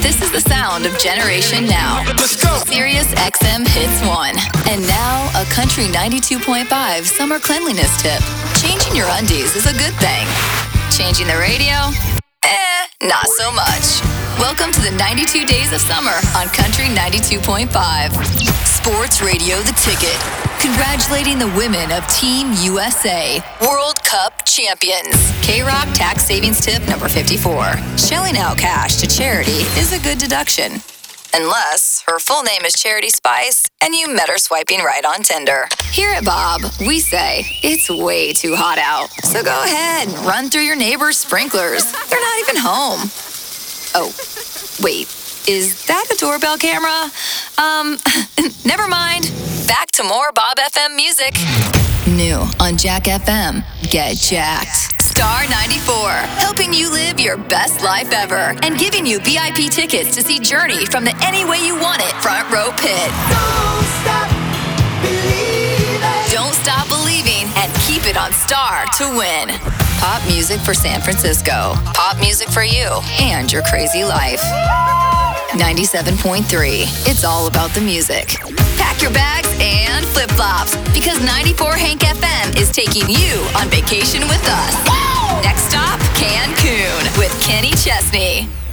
This is the sound of Generation Now. Let's go. Sirius XM Hits 1. And now, a Country 92.5 summer cleanliness tip. Changing your undies is a good thing. Changing the radio? Not so much. Welcome to the 92 Days of Summer on Country 92.5. Sports Radio The Ticket. Congratulating the women of Team USA, World Cup champions. K-Rock tax savings tip number 54. Shelling out cash to charity is a good deduction. Unless her full name is Charity Spice and you met her swiping right on Tinder. Here at Bob, we say it's way too hot out. So go ahead and run through your neighbor's sprinklers. They're not even home. Oh, wait. Is that a doorbell camera? Never mind. Back to more Bob FM music. New on Jack FM. Get jacked. Star 94, helping you live your best life ever and giving you VIP tickets to see Journey from the Any Way You Want It front row pit. Don't stop believing. Don't stop believing and keep it on Star to win. Pop music for San Francisco. Pop music for you and your crazy life. 97.3. It's all about the music. Pack your bags and flip-flops because 94 Hank FM is taking you on vacation with us. Next stop, Cancun with Kenny Chesney.